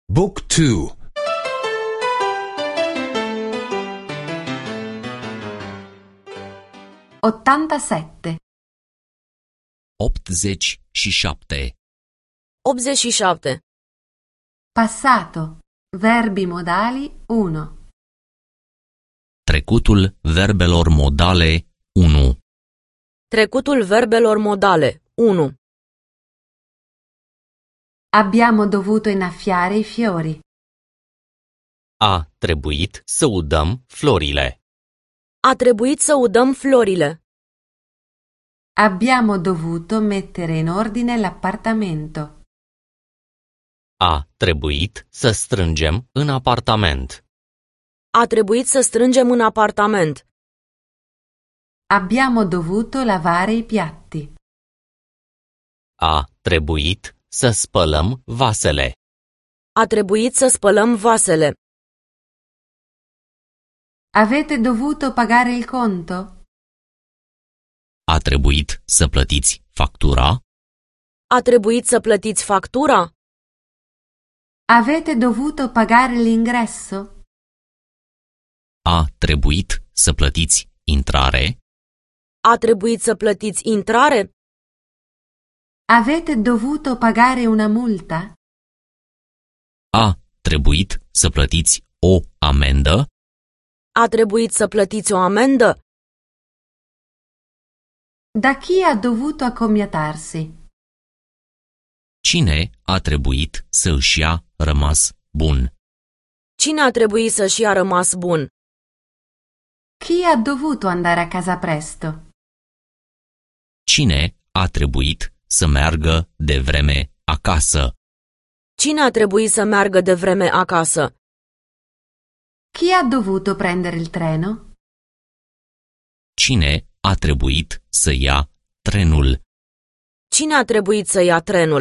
Book 2. 87. 87. 87. Passato. Verbi modali 1. Trecutul verbelor modale 1. Trecutul verbelor modale 1. Abbiamo dovuto innaffiare i fiori. A trebuit să udăm florile. A trebuit să udăm florile. Abbiamo dovuto mettere in ordine l'appartamento. A trebuit să strângem în apartament. A trebuit să strângem în apartament. Abbiamo dovuto lavare i piatti. A trebuit să spălăm vasele. A trebuit să spălăm vasele. Avete dovuto pagare il conto? A trebuit să plătiți factura? A trebuit să plătiți factura? Avete dovuto pagare l'ingresso? A trebuit să plătiți intrare? A trebuit să plătiți intrare? Avete dovuto pagare una multa? A trebuit să plătiți o amendă? A trebuit să plătiți o amendă? Da chi ha dovuto accomiatarsi? Cine a trebuit să își ia rămas bun? Cine a trebuit să-și ia rămas bun? Chi ha dovuto andare a casa presto? Cine a trebuit să meargă de vreme acasă? Cine a trebuit să meargă de vreme acasă? Chi ha dovuto prendere il treno? Cine a trebuit să ia trenul? Cine a trebuit să ia trenul?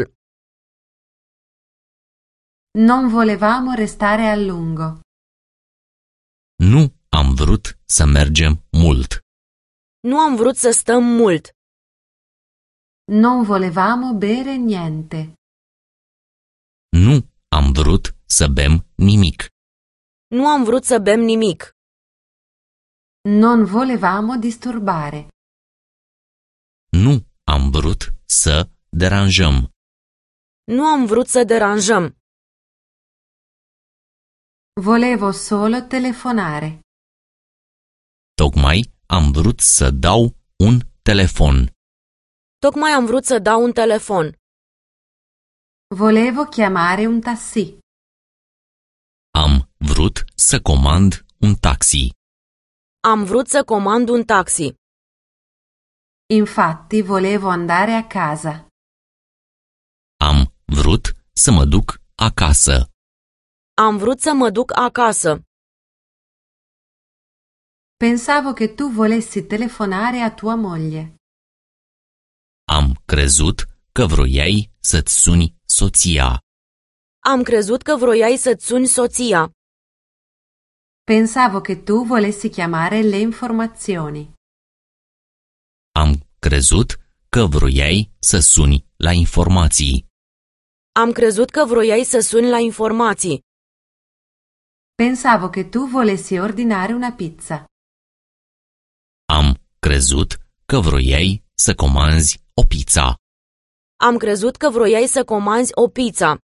Non volevamo restare a lungo. Nu am vrut să mergem mult. Nu am vrut să stăm mult. Non volevamo bere niente. Nu am vrut să bem nimic. Nu am vrut să bem nimic. Non volevamo disturbare. Nu am vrut să deranjăm. Nu am vrut să deranjăm. Volevo solo telefonare. Tocmai am vrut să dau un telefon. Tocmai am vrut să dau un telefon. Volevo chiamare un taxi. Am vrut să comand un taxi. Am vrut să comand un taxi. Infatti volevo andare a casa. Am vrut să mă duc acasă. Am vrut să mă duc acasă. Pensavo che tu volessi telefonare a tua moglie. Am crezut că vroiai să-ți suni soția. Am crezut că vroiai să-ți suni soția. Pensavo che tu volessi chiamare le informazioni. Am crezut că vroiai să suni la informații. Am crezut că vroiai să suni la informații. Pensavo che tu volessi ordinare una pizza. Am crezut că vroiai să comanzi o pizza. Am crezut că vroiai să comanzi o pizza.